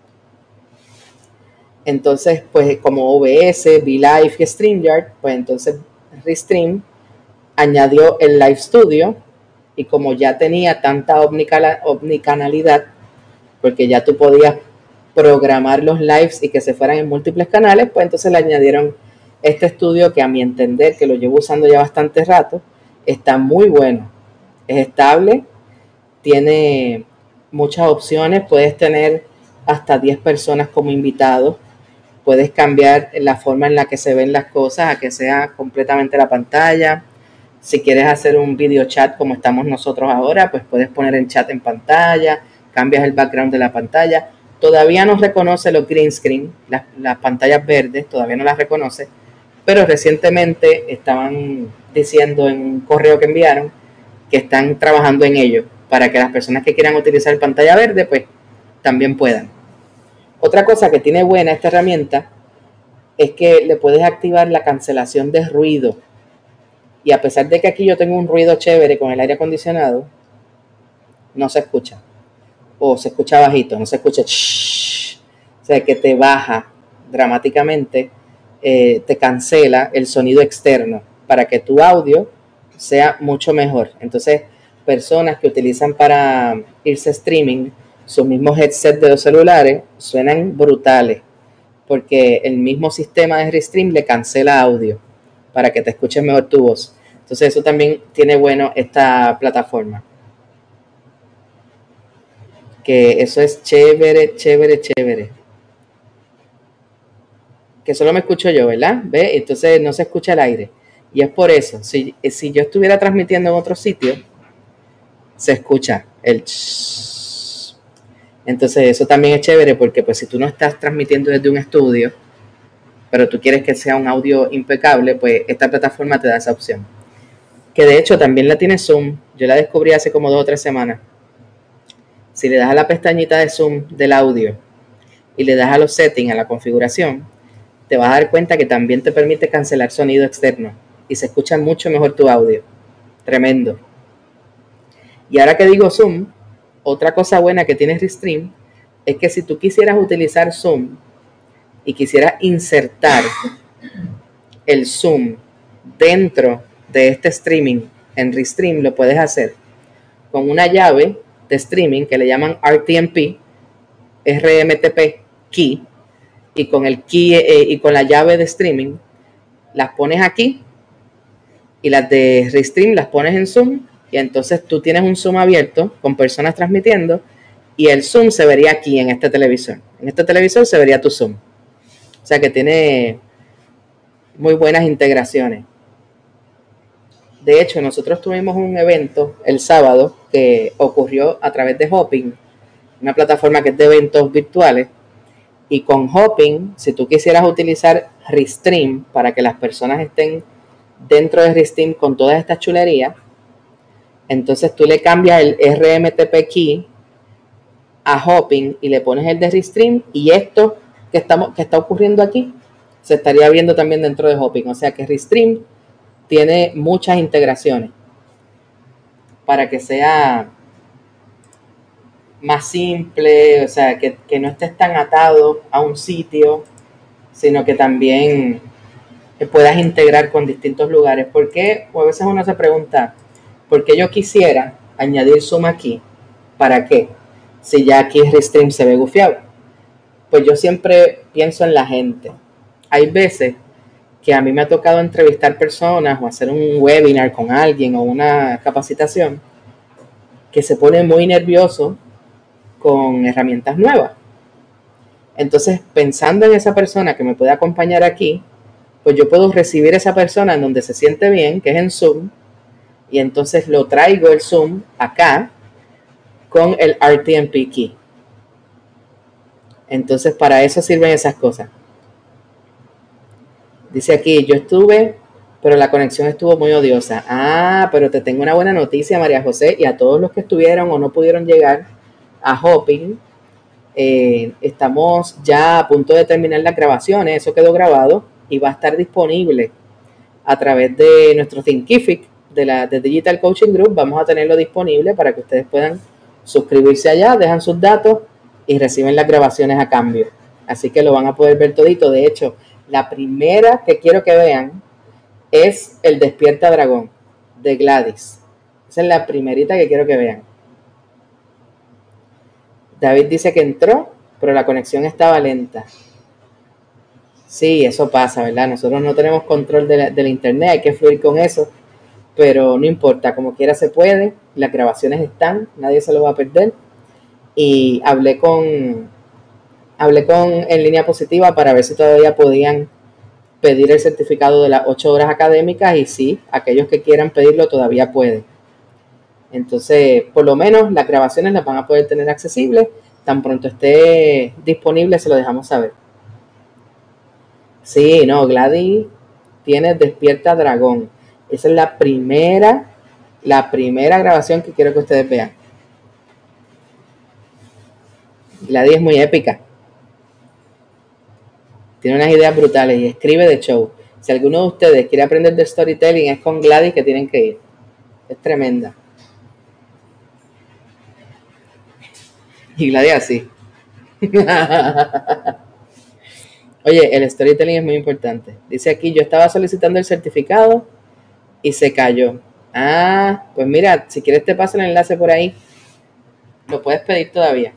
Entonces, pues como O B S, VLive y StreamYard, pues entonces Restream añadió el Live Studio y como ya tenía tanta omnicanalidad, porque ya tú podías programar los lives y que se fueran en múltiples canales, pues entonces le añadieron este estudio que a mi entender, que lo llevo usando ya bastante rato, está muy bueno. Es estable, tiene muchas opciones, puedes tener hasta diez personas como invitados, puedes cambiar la forma en la que se ven las cosas a que sea completamente la pantalla. Si quieres hacer un video chat como estamos nosotros ahora, pues puedes poner el chat en pantalla, cambias el background de la pantalla. Todavía no reconoce los green screen, las, las pantallas verdes, todavía no las reconoce, pero recientemente estaban diciendo en un correo que enviaron que están trabajando en ello para que las personas que quieran utilizar pantalla verde, pues también puedan. Otra cosa que tiene buena esta herramienta es que le puedes activar la cancelación de ruido. Y a pesar de que aquí yo tengo un ruido chévere con el aire acondicionado, no se escucha. O se escucha bajito, no se escucha. Shh, o sea, que te baja dramáticamente, eh, te cancela el sonido externo para que tu audio sea mucho mejor. Entonces, personas que utilizan para irse a streaming, sus mismos headsets de los celulares suenan brutales, porque el mismo sistema de Restream le cancela audio para que te escuches mejor tu voz. Entonces eso también tiene bueno esta plataforma. Que eso es chévere, chévere, chévere. Que solo me escucho yo, ¿verdad? ¿Ve? Entonces no se escucha el aire. Y es por eso, si, si yo estuviera transmitiendo en otro sitio, se escucha el shhh. Entonces eso también es chévere porque pues si tú no estás transmitiendo desde un estudio, pero tú quieres que sea un audio impecable, pues esta plataforma te da esa opción. Que de hecho también la tiene Zoom. Yo la descubrí hace como dos o tres semanas. Si le das a la pestañita de Zoom del audio y le das a los settings, a la configuración, te vas a dar cuenta que también te permite cancelar sonido externo y se escucha mucho mejor tu audio. Tremendo. Y ahora que digo Zoom, otra cosa buena que tiene Restream es que si tú quisieras utilizar Zoom y quisieras insertar el Zoom dentro de este streaming en Restream, lo puedes hacer con una llave de streaming que le llaman R T M P, R M T P Key, y con el key eh, y con la llave de streaming las pones aquí y las de Restream las pones en Zoom y entonces tú tienes un Zoom abierto con personas transmitiendo y el Zoom se vería aquí en este televisor. En este televisor se vería tu Zoom. O sea que tiene muy buenas integraciones. De hecho, nosotros tuvimos un evento el sábado que ocurrió a través de Hopin, una plataforma que es de eventos virtuales. Y con Hopin, si tú quisieras utilizar Restream para que las personas estén dentro de Restream con todas estas chulerías, entonces tú le cambias el R M T P Key a Hopin y le pones el de Restream y esto que, estamos, que está ocurriendo aquí se estaría viendo también dentro de Hopin. O sea que Restream tiene muchas integraciones para que sea más simple, o sea, que, que no estés tan atado a un sitio, sino que también puedas integrar con distintos lugares. Porque a veces uno se pregunta, ¿por qué yo quisiera añadir Zoom aquí? ¿Para qué? Si ya aquí Restream se ve gufiado. Pues yo siempre pienso en la gente. Hay veces que a mí me ha tocado entrevistar personas o hacer un webinar con alguien o una capacitación que se pone muy nervioso con herramientas nuevas. Entonces, pensando en esa persona que me puede acompañar aquí, pues yo puedo recibir a esa persona en donde se siente bien, que es en Zoom, y entonces lo traigo el Zoom acá con el R T M P Key. Entonces, para eso sirven esas cosas. Dice aquí, yo estuve, pero la conexión estuvo muy odiosa. Ah, pero te tengo una buena noticia, María José, y a todos los que estuvieron o no pudieron llegar a Hopin, eh, estamos ya a punto de terminar las grabaciones, eso quedó grabado y va a estar disponible a través de nuestro Thinkific, de la de Digital Coaching Group. Vamos a tenerlo disponible para que ustedes puedan suscribirse allá, dejan sus datos y reciben las grabaciones a cambio. Así que lo van a poder ver todito. De hecho, la primera que quiero que vean es el Despierta Dragón de Gladys. Esa es la primerita que quiero que vean. David dice que entró, pero la conexión estaba lenta. Sí, eso pasa, ¿verdad? Nosotros no tenemos control de la, de la internet, hay que fluir con eso, pero no importa, como quiera se puede, las grabaciones están, nadie se lo va a perder. Y hablé con, hablé con En Línea Positiva para ver si todavía podían pedir el certificado de las ocho horas académicas y sí, aquellos que quieran pedirlo todavía pueden. Entonces, por lo menos las grabaciones las van a poder tener accesibles. Tan pronto esté disponible, se lo dejamos saber. Sí, no, Gladys tiene Despierta Dragón. Esa es la primera, la primera grabación que quiero que ustedes vean. Gladys es muy épica. Tiene unas ideas brutales y escribe de show. Si alguno de ustedes quiere aprender de storytelling, es con Gladys que tienen que ir. Es tremenda. Y Gladys así. Oye, el storytelling es muy importante. Dice aquí, yo estaba solicitando el certificado y se cayó. Ah, pues mira, si quieres te paso el enlace por ahí. Lo puedes pedir todavía.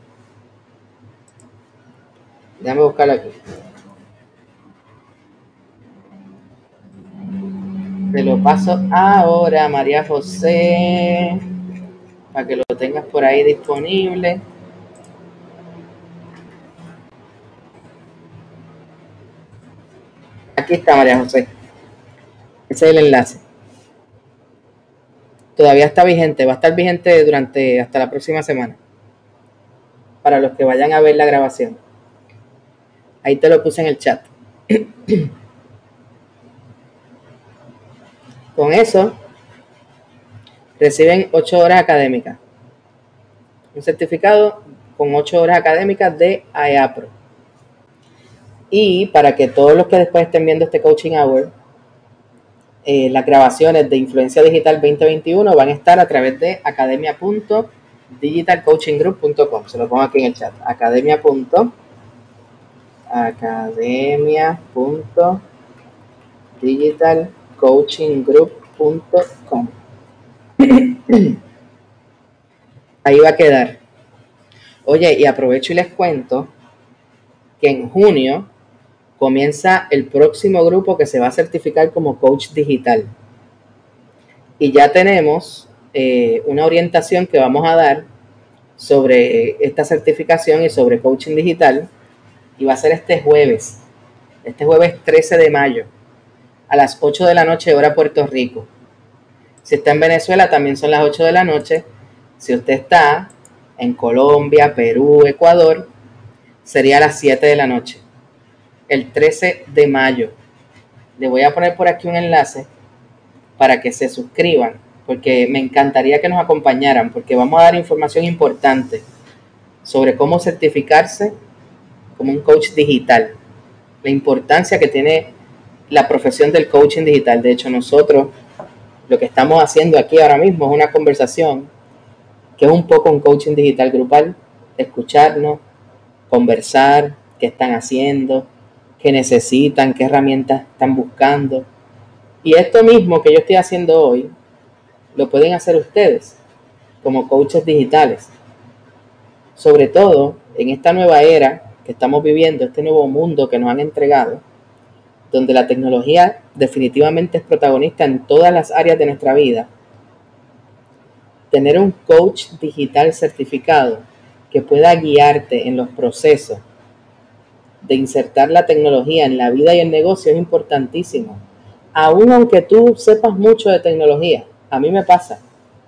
Déjame buscarlo aquí. Te lo paso ahora, María José, para que lo tengas por ahí disponible. Aquí está, María José. Ese es el enlace. Todavía está vigente, va a estar vigente durante hasta la próxima semana. para los que vayan a ver la grabación. Ahí te lo puse en el chat. Con eso, reciben ocho horas académicas. Un certificado con ocho horas académicas de A E A Pro. Y para que todos los que después estén viendo este Coaching Hour, eh, las grabaciones de Influencia Digital veinte veintiuno van a estar a través de academia punto digital coaching group punto com. Se lo pongo aquí en el chat. Academia. academia punto digital coaching group punto com. Ahí va a quedar. Oye, y aprovecho y les cuento que en junio comienza el próximo grupo que se va a certificar como coach digital. Y ya tenemos eh, una orientación que vamos a dar sobre esta certificación y sobre coaching digital. Y va a ser este jueves, este jueves trece de mayo, a las ocho de la noche, hora Puerto Rico. Si está en Venezuela, también son las ocho de la noche. Si usted está en Colombia, Perú, Ecuador, sería a las siete de la noche, el trece de mayo. Le voy a poner por aquí un enlace para que se suscriban, porque me encantaría que nos acompañaran, porque vamos a dar información importante sobre cómo certificarse como un coach digital, la importancia que tiene la profesión del coaching digital. De hecho, nosotros lo que estamos haciendo aquí ahora mismo es una conversación que es un poco un coaching digital grupal, escucharnos, conversar, qué están haciendo, qué necesitan, qué herramientas están buscando. Y esto mismo que yo estoy haciendo hoy, lo pueden hacer ustedes como coaches digitales. Sobre todo en esta nueva era que estamos viviendo, este nuevo mundo que nos han entregado, donde la tecnología definitivamente es protagonista en todas las áreas de nuestra vida. Tener un coach digital certificado que pueda guiarte en los procesos de insertar la tecnología en la vida y el negocio es importantísimo. Aún aunque tú sepas mucho de tecnología, a mí me pasa.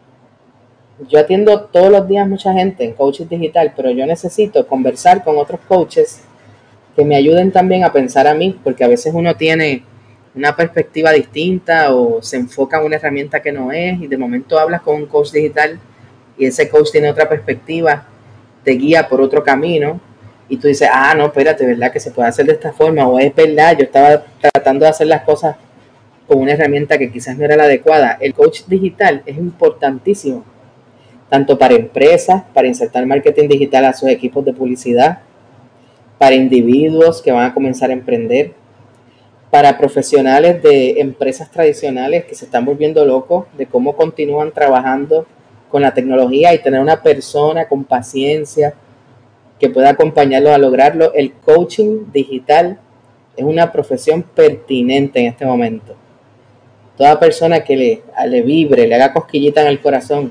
Yo atiendo todos los días mucha gente en coaching digital, pero yo necesito conversar con otros coaches que me ayuden también a pensar a mí, porque a veces uno tiene una perspectiva distinta o se enfoca en una herramienta que no es, y de momento hablas con un coach digital y ese coach tiene otra perspectiva, te guía por otro camino y tú dices, ah, no, espérate, ¿verdad que se puede hacer de esta forma? O es verdad, yo estaba tratando de hacer las cosas con una herramienta que quizás no era la adecuada. El coach digital es importantísimo, tanto para empresas, para insertar marketing digital a sus equipos de publicidad, para individuos que van a comenzar a emprender, para profesionales de empresas tradicionales que se están volviendo locos de cómo continúan trabajando con la tecnología y tener una persona con paciencia que pueda acompañarlos a lograrlo. El coaching digital es una profesión pertinente en este momento. Toda persona que le, le vibre, le haga cosquillita en el corazón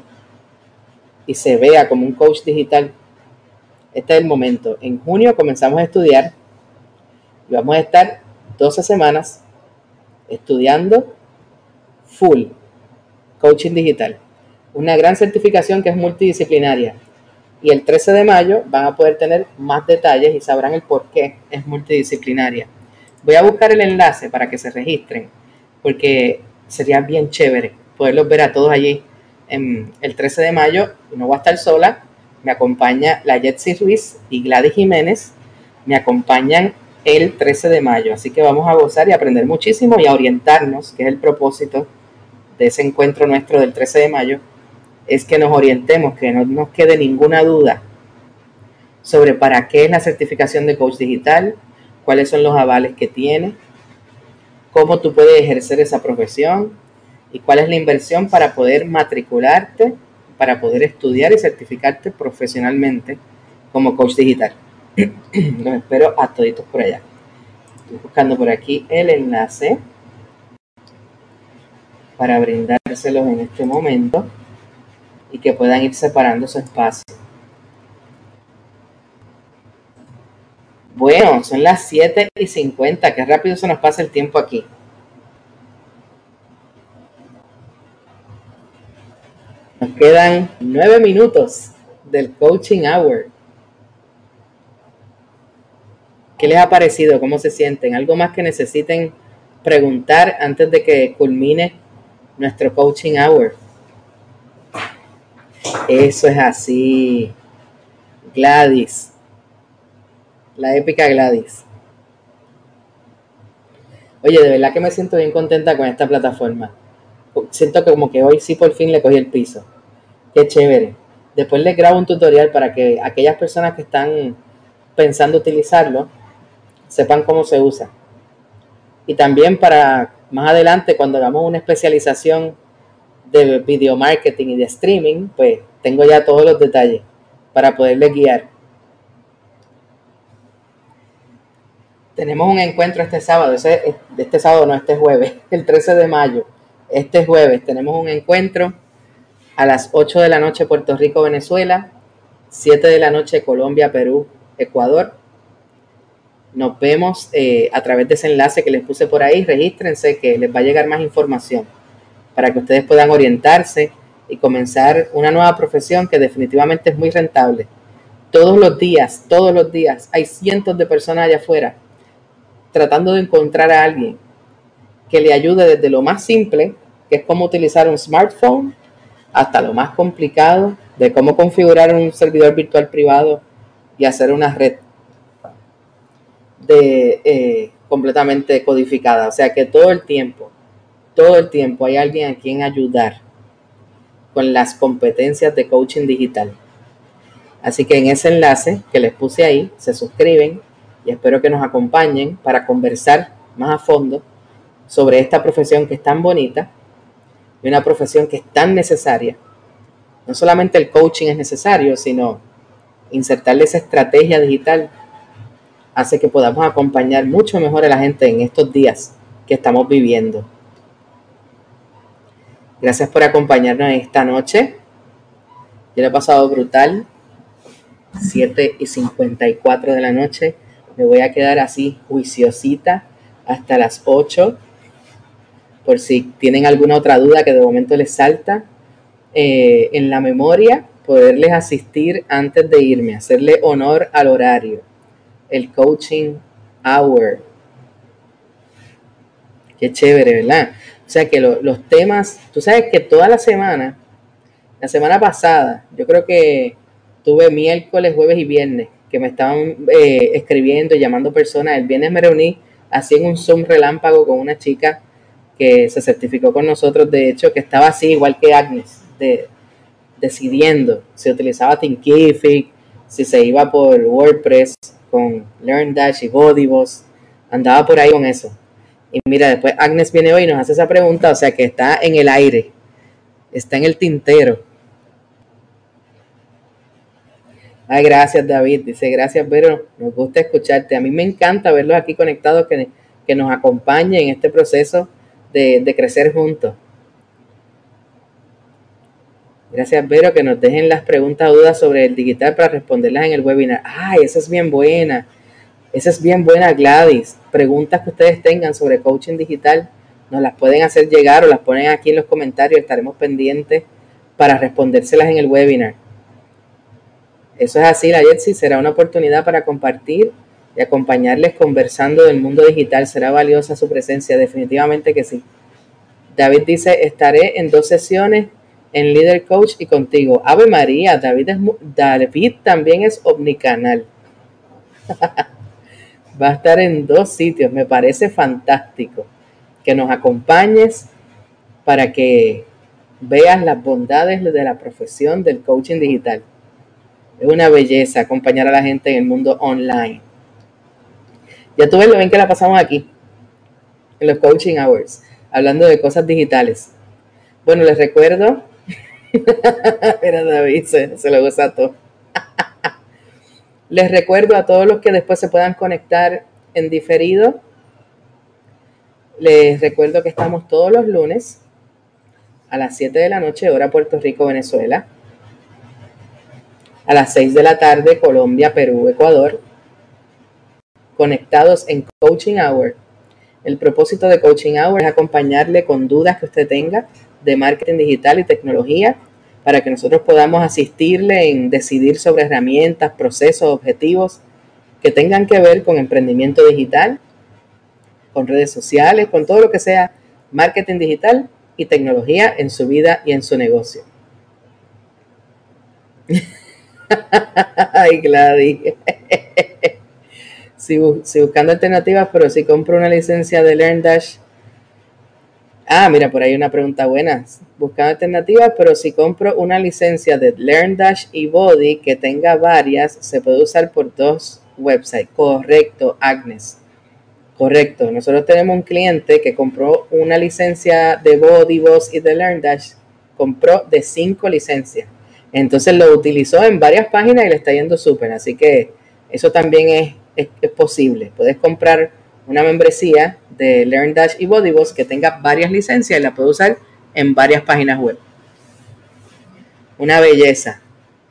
y se vea como un coach digital, este es el momento. En junio comenzamos a estudiar y vamos a estar doce semanas estudiando full coaching digital. Una gran certificación que es multidisciplinaria. Y el trece de mayo van a poder tener más detalles y sabrán el por qué es multidisciplinaria. Voy a buscar el enlace para que se registren, porque sería bien chévere poderlos ver a todos allí en el trece de mayo. No voy a estar sola, me acompaña la Jetsi Ruiz y Gladys Jiménez, me acompañan el trece de mayo, así que vamos a gozar y aprender muchísimo y a orientarnos, que es el propósito de ese encuentro nuestro del trece de mayo, es que nos orientemos, que no nos quede ninguna duda sobre para qué es la certificación de coach digital, cuáles son los avales que tiene, cómo tú puedes ejercer esa profesión y cuál es la inversión para poder matricularte, para poder estudiar y certificarte profesionalmente como coach digital. Los espero a toditos por allá. Estoy buscando por aquí el enlace para brindárselos en este momento y que puedan ir separando su espacio. Bueno, son las siete y cincuenta, qué rápido se nos pasa el tiempo aquí. Nos quedan nueve minutos del Coaching Hour. ¿Qué les ha parecido? ¿Cómo se sienten? ¿Algo más que necesiten preguntar antes de que culmine nuestro coaching hour? Eso es así. Gladys, la épica Gladys. Oye, de verdad que me siento bien contenta con esta plataforma. Siento que como que hoy sí por fin le cogí el piso. Qué chévere. Después les grabo un tutorial para que aquellas personas que están pensando utilizarlo sepan cómo se usa. Y también para más adelante, cuando hagamos una especialización de video marketing y de streaming, pues tengo ya todos los detalles para poderles guiar. Tenemos un encuentro este sábado, ese, este sábado no, este jueves, el trece de mayo. Este jueves tenemos un encuentro a las ocho de la noche Puerto Rico, Venezuela, siete de la noche Colombia, Perú, Ecuador. Nos vemos eh, a través de ese enlace que les puse por ahí. Regístrense que les va a llegar más información para que ustedes puedan orientarse y comenzar una nueva profesión que definitivamente es muy rentable. Todos los días, todos los días hay cientos de personas allá afuera tratando de encontrar a alguien que le ayude desde lo más simple, que es cómo utilizar un smartphone, hasta lo más complicado de cómo configurar un servidor virtual privado y hacer una red de, eh, completamente codificada. O sea que todo el tiempo, todo el tiempo hay alguien a quien ayudar con las competencias de coaching digital. Así que en ese enlace que les puse ahí, se suscriben y espero que nos acompañen para conversar más a fondo sobre esta profesión que es tan bonita y una profesión que es tan necesaria. No solamente el coaching es necesario, sino insertarle esa estrategia digital hace que podamos acompañar mucho mejor a la gente en estos días que estamos viviendo. Gracias por acompañarnos esta noche. Yo lo he pasado brutal. siete y cincuenta y cuatro de la noche. Me voy a quedar así juiciosita hasta las ocho. Por si tienen alguna otra duda que de momento les salta eh, en la memoria, poderles asistir antes de irme, hacerle honor al horario. El coaching hour. Qué chévere, ¿verdad? O sea que lo, los temas, tú sabes que toda la semana, la semana pasada, yo creo que tuve miércoles, jueves y viernes, que me estaban eh, escribiendo y llamando personas. El viernes me reuní así en un Zoom relámpago con una chica que se certificó con nosotros, de hecho, que estaba así, igual que Agnes, de, decidiendo si utilizaba Thinkific, si se iba por WordPress con LearnDash y Bodybos, andaba por ahí con eso. Y mira, después Agnes viene hoy y nos hace esa pregunta, o sea que está en el aire, está en el tintero. Ay, gracias David, dice gracias Vero, nos gusta escucharte. A mí me encanta verlos aquí conectados, que, que nos acompañen en este proceso de, de crecer juntos. Gracias Vero, que nos dejen las preguntas o dudas sobre el digital para responderlas en el webinar. Ay, esa es bien buena, esa es bien buena Gladys. Preguntas que ustedes tengan sobre coaching digital, nos las pueden hacer llegar o las ponen aquí en los comentarios, estaremos pendientes para respondérselas en el webinar. Eso es así, la Jetsi, será una oportunidad para compartir y acompañarles conversando del mundo digital. Será valiosa su presencia, definitivamente que sí. David dice, estaré en dos sesiones en Leader Coach y contigo. Ave María, David, es, David también es omnicanal. Va a estar en dos sitios, me parece fantástico. Que nos acompañes para que veas las bondades de la profesión del coaching digital. Es una belleza acompañar a la gente en el mundo online. Ya tú ves lo bien que la pasamos aquí, en los coaching hours, hablando de cosas digitales. Bueno, les recuerdo, mira David, se, se lo goza todo. Les recuerdo a todos los que después se puedan conectar en diferido, les recuerdo que estamos todos los lunes a las siete de la noche, hora Puerto Rico, Venezuela. A las seis de la tarde, Colombia, Perú, Ecuador, conectados en Coaching Hour. El propósito de Coaching Hour es acompañarle con dudas que usted tenga de marketing digital y tecnología para que nosotros podamos asistirle en decidir sobre herramientas, procesos, objetivos que tengan que ver con emprendimiento digital, con redes sociales, con todo lo que sea marketing digital y tecnología en su vida y en su negocio. Ay, Gladys. Si, si buscando alternativas, pero si compro una licencia de LearnDash. Ah, mira, por ahí una pregunta buena. Buscando alternativas, pero si compro una licencia de LearnDash y Body que tenga varias, se puede usar por dos websites. Correcto, Agnes. Correcto. Nosotros tenemos un cliente que compró una licencia de Body, Boss y de LearnDash. Compró de cinco licencias. Entonces lo utilizó en varias páginas y le está yendo súper. Así que eso también es, es, es posible. Puedes comprar una membresía de LearnDash y BodyBoss que tenga varias licencias y la puedes usar en varias páginas web. Una belleza.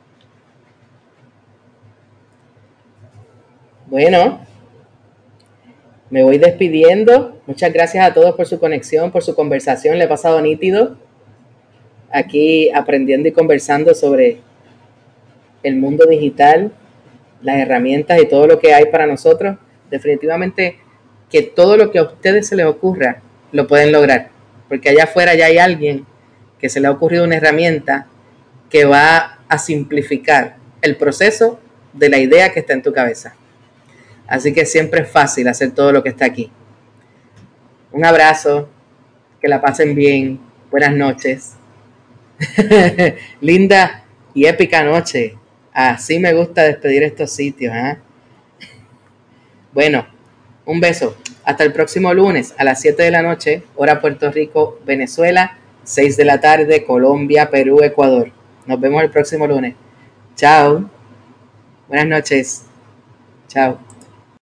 Bueno, me voy despidiendo. Muchas gracias a todos por su conexión, por su conversación. Le he pasado nítido aquí aprendiendo y conversando sobre el mundo digital, las herramientas y todo lo que hay para nosotros. Definitivamente que todo lo que a ustedes se les ocurra lo pueden lograr, porque allá afuera ya hay alguien que se le ha ocurrido una herramienta que va a simplificar el proceso de la idea que está en tu cabeza. Así que siempre es fácil hacer todo lo que está aquí. Un abrazo, que la pasen bien, buenas noches. Linda y épica noche. Así me gusta despedir estos sitios, ¿eh? Bueno, un beso. Hasta el próximo lunes a las siete de la noche, hora Puerto Rico, Venezuela, seis de la tarde, Colombia, Perú, Ecuador. Nos vemos el próximo lunes. Chao. Buenas noches. Chao.